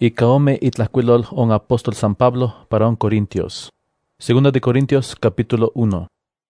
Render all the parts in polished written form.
Ikaome itlajkuilol on apóstol San Pablo para on Corintios. Segunda de Corintios capítulo 1.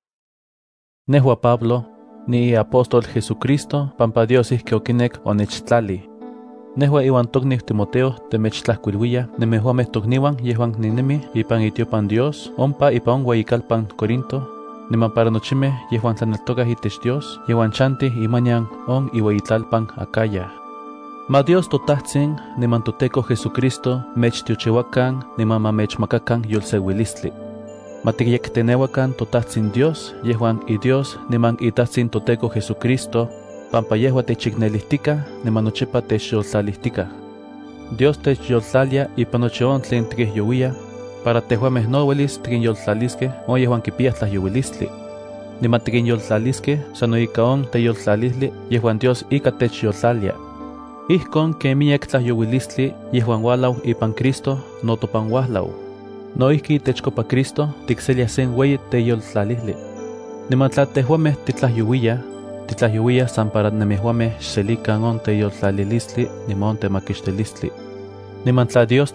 Nehua Pablo, ni apóstol Jesucristo, pampa Dios que okinek onechtlali. Nehua iwan tokni Timoteo temechtlajkuilhuia, nemehuameh tokniwan yehuan ninemi ipan itiopan Dios, ompa ipan hueyikalpan Corinto, niman para nochimeh yehuan tlaneltokah itech Dios, yehuan chantih imañan on ihueyitlalpan Acaya. Ma Dios totahtzin, niman toTeko Jesucristo, mechtiochihuakan, niman ma mechmakakan yolseuilistli. Matikyektenehuakan totahtzin Dios, yehuan iDios, niman itahtzin toTeko Jesucristo, pampa yehua techiknelihtika, niman nochipa techyoltlalihtika. Dios techyoltlalia ipan nochi on tlen tikyehyouia, para tehuameh no uelis tikinyoltlaliskeh on yehuan kipiah tlahyowilistli. Niman tikinyoltlaliskeh sano ika on teyoltlalistli yehuan Dios ika techyoltlalia. Ihkon ke miak tlahyowilistli yehuan walau ipan Cristo no topan wahlau. No ihki techkopa Cristo tikselia sen weyi teyoltlalistli. Niman tla tehuameh titlahyowia san para nemehuameh xselikan on teyoltlalilistli niman on temakixtilistli. Niman tla Dios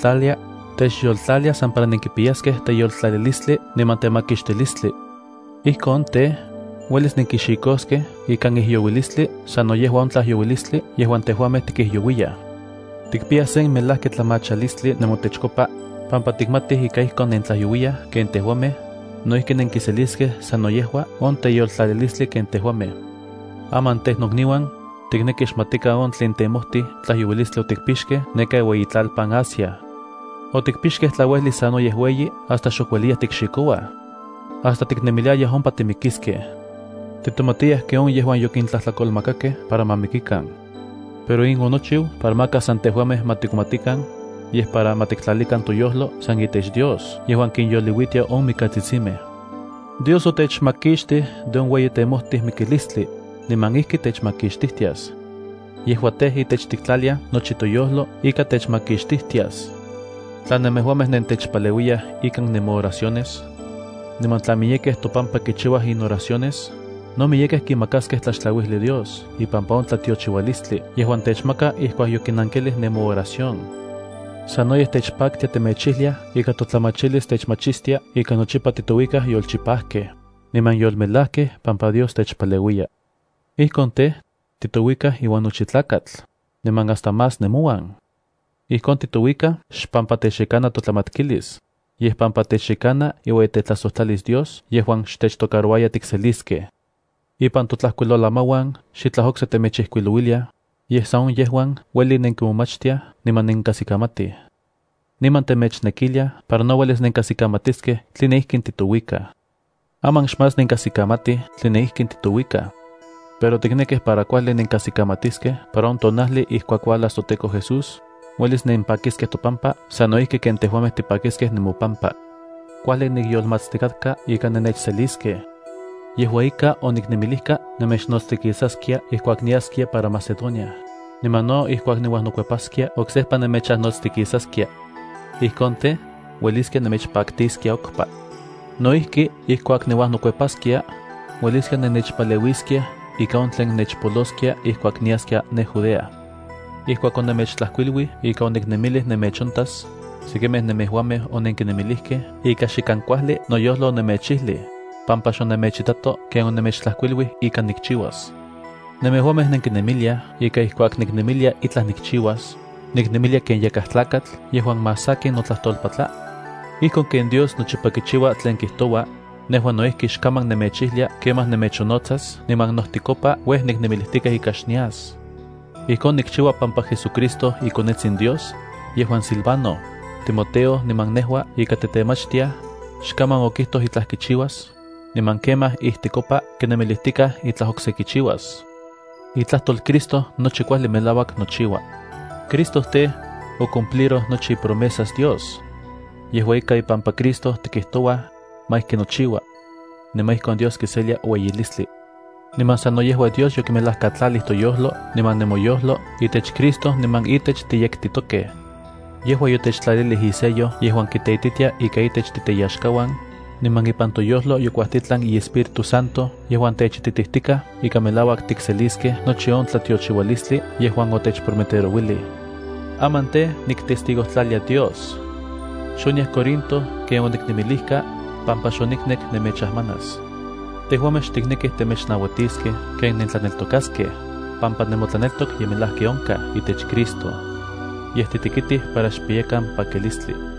techyoltlalia san para nenkipiyaskeh teyoltlalilistli niman temakixtilistli. Ihkon uelis nenkixikoskeh ikan ihyowilistli sano yehuan tlahyowilistli yehuan tehuameh tikihyowia. Tikpiah sen melahki tlamachalistli nemotechkopa, pampa tikmatih ika ihkon nentlahyowia ken tehuameh, noihki nenkiseliskeh sano yehua on teyoltlalilistli ken tehuameh. Aman nokniwan, tikneki xmatika on tlen temohtih tlahyowilistli otikpixkeh neka iueyitlalpan Asia. Otikpixkeh tlauehli sano yehueyi hasta xokueliah tikxikowah. Hasta tiknemiliayah ompa timikiskeh. Titomatiah que on yehuan yokintlahtlakolmakakeh para mamikikan. Pero in onochiu para maka san tehuameh matikmatikan, yeh para matiktlalikan toyohlo san itech Dios, yehuan kinyoliuitia on mikatzitsimeh. Dios otechmakixtih de on weyi temohtih mikilistli, niman ihki techmakixtihtias. Yehua itech tiktlalia nochi toyohlo ika techmakixtihtias. Tla nemehuameh nentechpaleuiah ikan nemooraciones, niman tla miyekeh topampa kichiuah in oraciones, no miyekeh kimakaskeh tlaxtlauihli Dios, ipampa on tlatiochiualistli, yehuan techmaka ihkuak yokinankelih nemooración. Sanoyeh techpaktia temechihlia ika totlamachilis techmachistia ika nochipa titouikah yolchipahkeh, niman yolmelahkeh pampa Dios techpaleuia. Ihkon titouikah iwan nochi tlakatl, niman hasta más nemoan. Ihkon titouikah xpampa techikana totlamatkilis, yeh pampa techikana iwa tetlasohtlalis Dios yehuan xtechtocaroaya tikseliskeh. Ipan totlajkuilolamawan xitlahokse temechihkuiluilia, yeh sa on yehuan ueli nenkimomachtiah niman nenkasikamatih. Niman temechnekilia para no uelis nenkasikamatiskeh tline ihkin titouikah. Aman xmas nenkasikamatih tline ihkin titouikah, pero tiknekeh para kuali nenkasikamatiskeh para on tonahli ihkuak ualas toTeko Jesús, uelis nenpakiskeh topampa sano ihki ken tehuameh tipakiskeh nemopampa. Kuali nikyolmatztikatka ika nenechseliskeh. Yehua ika oniknemilihka nemechnotztikisaskia ihkuak niaskia para Macedonia, niman no ihkuak niuahnokuepaskia oksehpa nemechahnotztikisaskia. Ihkon ueliskia nemechpaktiskia okpa. Noihki ihkuak niuahnokuepaskia, ueliskia nenechpaleuiskia ika on tlen nechpoloskia ihkuak niaskia ne Judea. Ihkuak onemechtlajkuilui ika oniknemilih nemechontas, sikimeh nemehuameh onenkinemilihkeh ika xikankuahli noyolo onemechihli, pampa xonemechitato ken onemechtlajkuilui ika nikchiuas. Nemehuameh nenkinemiliah ika ihkuak niknemilia itlah nikchiuas, niknemilia ken yakah tlakatl yehuan más sakin notlahtolpatla. Ihkon ken Dios nochipa kichiua tlen kihtoua, nehua noihki xkaman nemechihlia kemah nemechonotzas niman nohtikopa weh niknemilihtikeh ika xnias. Ihkon nikchiua pampa Jesucristo ikonetzin Dios, yehuan Silvano, Timoteo niman nehua ika tetemachtiah, xkaman okihtoh itlah kichiuas, niman kemah ihtikopa kenemilihtikah itlah okse kichiuas. Itlahtol Cristo nochi kuali melawak nochiua. Cristo ocumpliro nochi promesas Dios. Yehua ika ipampa Cristo tikihtoua maihki nochiua, niman ihkon Dios kiselia ueyilistli. Niman sano yehua Dios yokimelahkatlalih toyohlo niman nemoyohlo itech Cristo niman itech tiyektitokeh. Yehua yotechtlalilih isello yehuan kiteititia ika itech titeyaxkawan, niman ipan toyohlo yokuahtitlan iEspíritu Santo yehuan techititihtika ika melawak tikseliskeh nochi on tlatiochiualistli yehuan otechprometerouili. Amante nictestigotlalia Dios. Xoniah Corinto que onicnemilihka pampa xonicnec nemechahmanas. Tehuameh xticnequih temechnauatisqueh ken nentlaneltocasqueh, pampa nemotlaneltoc yimilahki onca itech Cristo. Yeh titiquitih para xpiyecan paquilistli.